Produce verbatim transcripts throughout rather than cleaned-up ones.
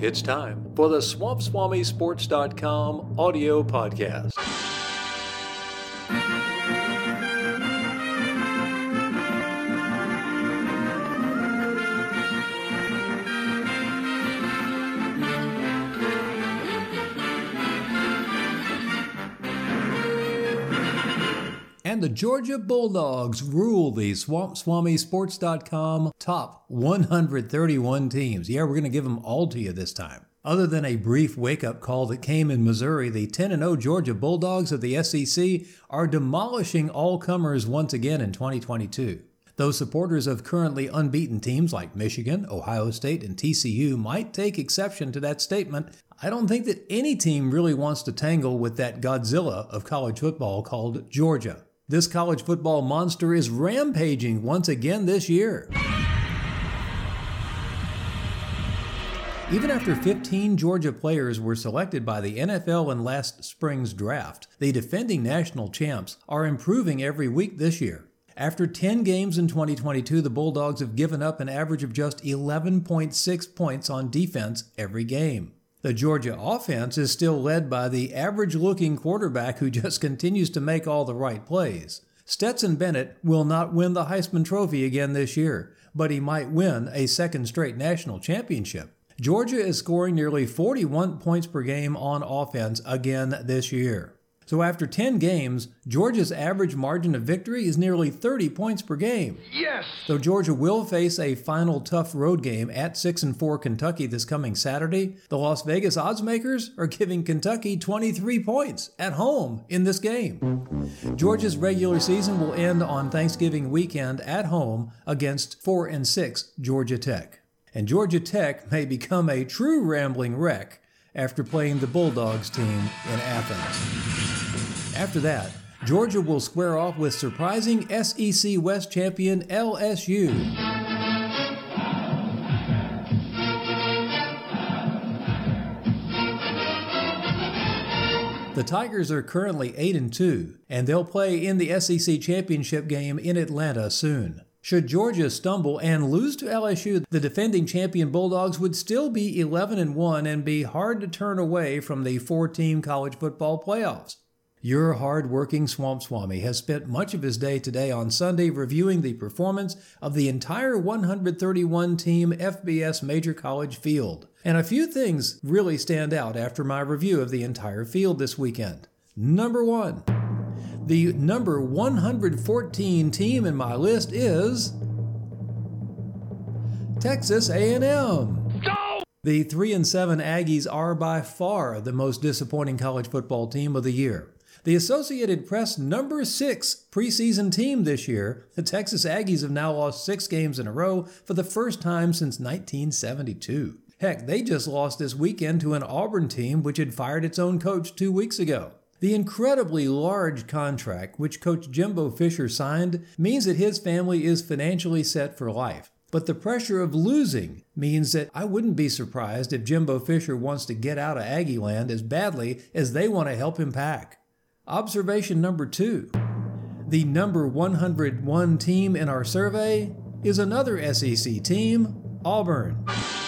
It's time for the Swamp Swami Sports dot com audio podcast. And the Georgia Bulldogs rule the Swamp Swami Sports dot com top one hundred thirty-one teams. Yeah, we're going to give them all to you this time. Other than a brief wake-up call that came in Missouri, the ten and oh Georgia Bulldogs of the S E C are demolishing all comers once again in twenty twenty-two. Though supporters of currently unbeaten teams like Michigan, Ohio State, and T C U might take exception to that statement, I don't think that any team really wants to tangle with that Godzilla of college football called Georgia. This college football monster is rampaging once again this year. Even after fifteen Georgia players were selected by the N F L in last spring's draft, the defending national champs are improving every week this year. After ten games in twenty twenty-two, the Bulldogs have given up an average of just eleven point six points on defense every game. The Georgia offense is still led by the average-looking quarterback who just continues to make all the right plays. Stetson Bennett will not win the Heisman Trophy again this year, but he might win a second straight national championship. Georgia is scoring nearly forty-one points per game on offense again this year. So after ten games, Georgia's average margin of victory is nearly thirty points per game. Yes! Though Georgia will face a final tough road game at six and four Kentucky this coming Saturday, the Las Vegas oddsmakers are giving Kentucky twenty-three points at home in this game. Georgia's regular season will end on Thanksgiving weekend at home against four and six Georgia Tech. And Georgia Tech may become a true rambling wreck after playing the Bulldogs team in Athens. After that, Georgia will square off with surprising S E C West champion L S U. The Tigers are currently eight and two, and they'll play in the S E C championship game in Atlanta soon. Should Georgia stumble and lose to L S U, the defending champion Bulldogs would still be eleven and one and be hard to turn away from the four-team college football playoffs. Your hard-working Swamp Swami has spent much of his day today on Sunday reviewing the performance of the entire one hundred thirty-one team F B S Major College field. And a few things really stand out after my review of the entire field this weekend. Number one. The number one hundred fourteen team in my list is Texas A and M. Go! The three and seven Aggies are by far the most disappointing college football team of the year. The Associated Press number six preseason team this year, the Texas Aggies have now lost six games in a row for the first time since nineteen seventy-two. Heck, they just lost this weekend to an Auburn team which had fired its own coach two weeks ago. The incredibly large contract which Coach Jimbo Fisher signed means that his family is financially set for life. But the pressure of losing means that I wouldn't be surprised if Jimbo Fisher wants to get out of Aggie land as badly as they want to help him pack. Observation number two. The number one hundred one team in our survey is another S E C team, Auburn.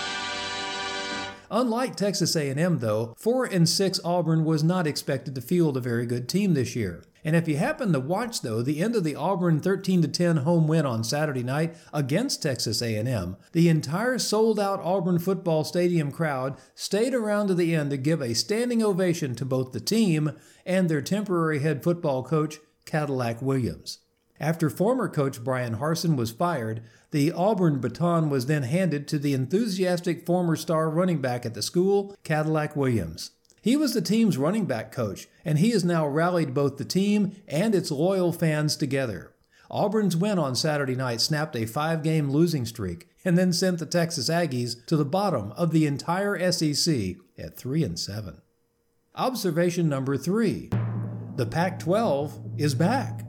Unlike Texas A and M, though, four and six Auburn was not expected to field a very good team this year. And if you happen to watch, though, the end of the Auburn thirteen to ten home win on Saturday night against Texas A and M, the entire sold-out Auburn football stadium crowd stayed around to the end to give a standing ovation to both the team and their temporary head football coach, Cadillac Williams. After former coach Brian Harsin was fired, the Auburn baton was then handed to the enthusiastic former star running back at the school, Cadillac Williams. He was the team's running back coach, and he has now rallied both the team and its loyal fans together. Auburn's win on Saturday night snapped a five-game losing streak and then sent the Texas Aggies to the bottom of the entire S E C at three and seven. Observation number three. The Pac twelve is back.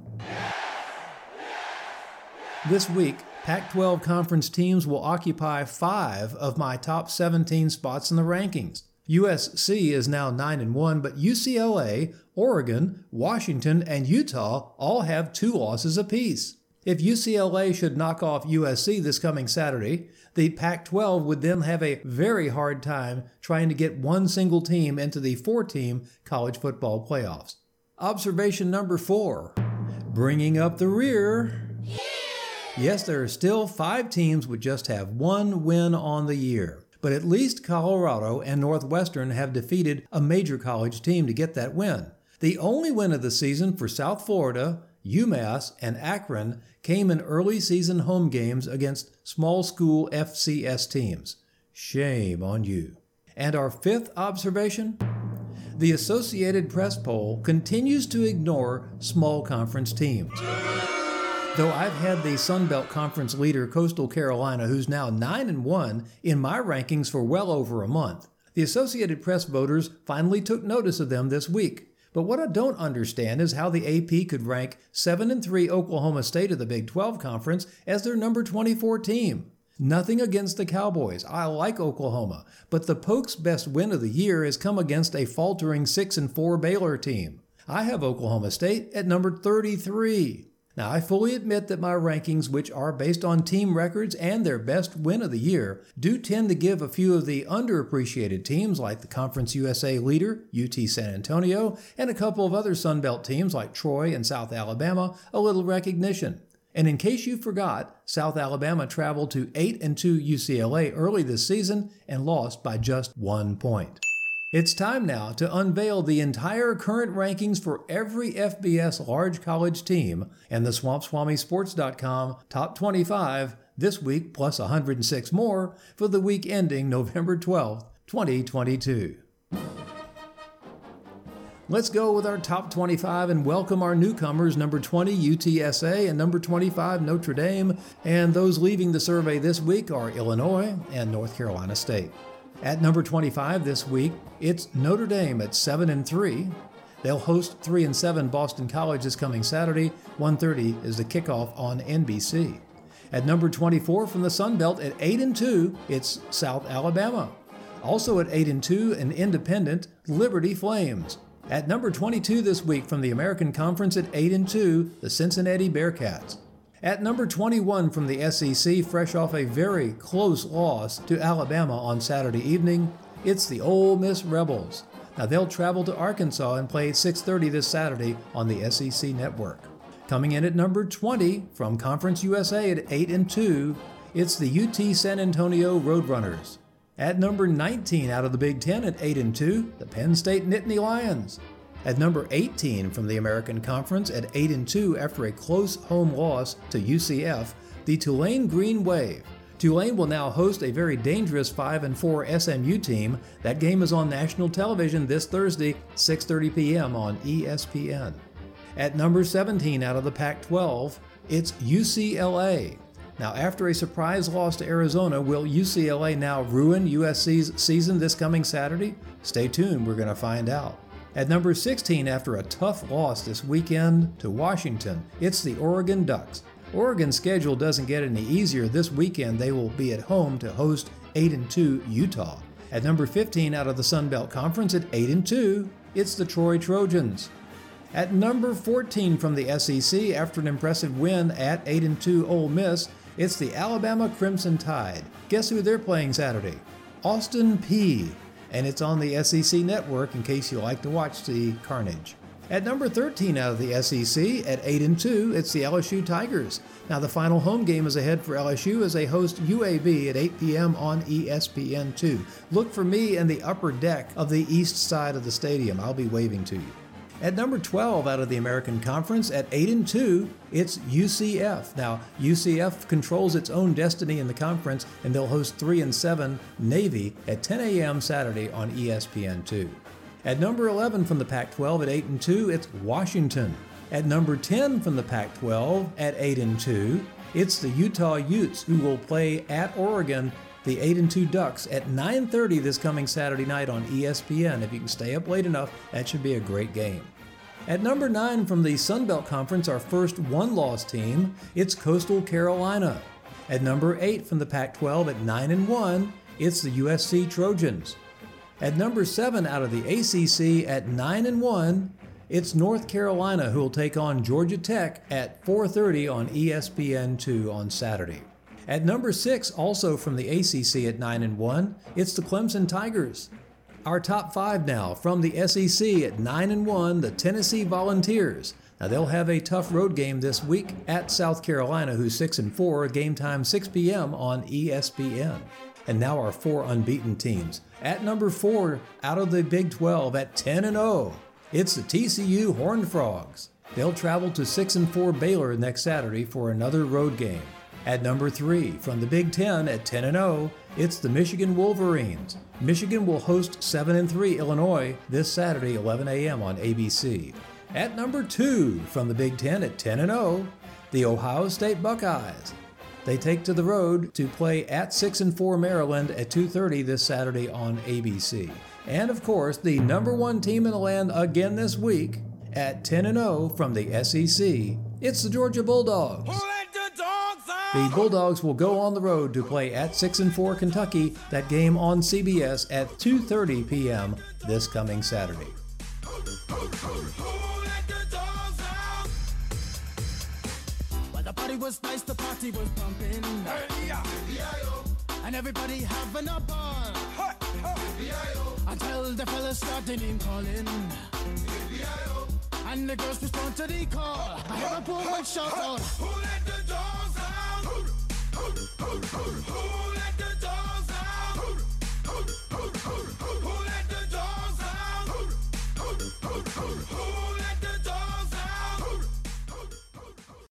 This week, Pac twelve conference teams will occupy five of my top seventeen spots in the rankings. U S C is now nine and one, but U C L A, Oregon, Washington, and Utah all have two losses apiece. If U C L A should knock off U S C this coming Saturday, the Pac twelve would then have a very hard time trying to get one single team into the four-team college football playoffs. Observation number four, bringing up the rear. Yes, there are still five teams with just have one win on the year, but at least Colorado and Northwestern have defeated a major college team to get that win. The only win of the season for South Florida, UMass, and Akron came in early season home games against small school F C S teams. Shame on you. And our fifth observation? The Associated Press poll continues to ignore small conference teams. Though I've had the Sun Belt Conference leader, Coastal Carolina, who's now nine and one, in my rankings for well over a month, the Associated Press voters finally took notice of them this week. But what I don't understand is how the A P could rank seven and three Oklahoma State of the Big twelve Conference as their number twenty-four team. Nothing against the Cowboys. I like Oklahoma, but the Pokes' best win of the year has come against a faltering six and four Baylor team. I have Oklahoma State at number thirty-three. Now, I fully admit that my rankings, which are based on team records and their best win of the year, do tend to give a few of the underappreciated teams like the Conference U S A leader, U T San Antonio, and a couple of other Sun Belt teams like Troy and South Alabama a little recognition. And in case you forgot, South Alabama traveled to eight and two U C L A early this season and lost by just one point. It's time now to unveil the entire current rankings for every F B S large college team and the Swamp Swami Sports dot com Top twenty-five this week plus one hundred six more for the week ending November twelfth, twenty twenty-two. Let's go with our top twenty-five and welcome our newcomers, number twenty U T S A and number twenty-five Notre Dame, and those leaving the survey this week are Illinois and North Carolina State. At number twenty-five this week, it's Notre Dame at seven and three. They'll host three and seven Boston College this coming Saturday. one thirty is the kickoff on N B C. At number twenty-four from the Sun Belt at eight and two, it's South Alabama. Also at eight and two, an independent, Liberty Flames. At number twenty-two this week from the American Conference at eight and two, the Cincinnati Bearcats. At number twenty-one from the S E C, fresh off a very close loss to Alabama on Saturday evening, it's the Ole Miss Rebels. Now they'll travel to Arkansas and play at six thirty this Saturday on the S E C Network. Coming in at number twenty from Conference U S A at eight and two, it's the U T San Antonio Roadrunners. At number nineteen out of the Big Ten at eight and two, the Penn State Nittany Lions. At number eighteen from the American Conference at eight and two after a close home loss to U C F, the Tulane Green Wave. Tulane will now host a very dangerous five and four S M U team. That game is on national television this Thursday, six thirty p.m. on E S P N. At number seventeen out of the Pac twelve, it's U C L A. Now, after a surprise loss to Arizona, will U C L A now ruin U S C's season this coming Saturday? Stay tuned, we're going to find out. At number sixteen, after a tough loss this weekend to Washington, it's the Oregon Ducks. Oregon's schedule doesn't get any easier. This weekend they will be at home to host eight and two Utah. At number fifteen out of the Sun Belt Conference at eight and two, it's the Troy Trojans. At number fourteen from the S E C, after an impressive win at eight and two Ole Miss, it's the Alabama Crimson Tide. Guess who they're playing Saturday? Austin Peay. And it's on the S E C Network in case you like to watch the carnage. At number thirteen out of the S E C, at eight and two, it's the L S U Tigers. Now the final home game is ahead for L S U as they host U A B at eight p.m. on E S P N two. Look for me in the upper deck of the east side of the stadium. I'll be waving to you. At number twelve out of the American Conference, at eight and two, it's U C F. Now, U C F controls its own destiny in the conference, and they'll host three and seven Navy at ten a.m. Saturday on E S P N two. At number eleven from the Pac twelve at eight and two, it's Washington. At number ten from the Pac twelve at eight and two, it's the Utah Utes, who will play at Oregon, the eight and two Ducks, at nine thirty this coming Saturday night on E S P N. If you can stay up late enough, that should be a great game. At number nine from the Sun Belt Conference, our first one-loss team, it's Coastal Carolina. At number eight from the Pac twelve at nine and one, it's the U S C Trojans. At number seven out of the A C C at nine and one, it's North Carolina who will take on Georgia Tech at four thirty on E S P N two on Saturday. At number six, also from the A C C at nine and one, it's the Clemson Tigers. Our top five now from the S E C at nine and one, the Tennessee Volunteers. Now they'll have a tough road game this week at South Carolina, who's six and four, game time six p.m. on E S P N. And now our four unbeaten teams. At number four, out of the Big twelve at ten and oh, it's the T C U Horned Frogs. They'll travel to six and four Baylor next Saturday for another road game. At number three, from the Big Ten at ten and oh, it's the Michigan Wolverines. Michigan will host seven and three Illinois this Saturday, eleven a.m. on A B C. At number two, from the Big Ten at ten and oh, the Ohio State Buckeyes. They take to the road to play at six and four Maryland at two thirty this Saturday on A B C. And of course, the number one team in the land again this week at ten and oh from the S E C, it's the Georgia Bulldogs. The Bulldogs will go on the road to play at six and four Kentucky, that game on C B S at two thirty p.m. this coming Saturday. The party was nice, the party was pumping, and everybody having a ball, until the fellas started name calling, and the girls respond to the call. I hear a poor one shout out, who let the dogs out? Who, who, who, who, who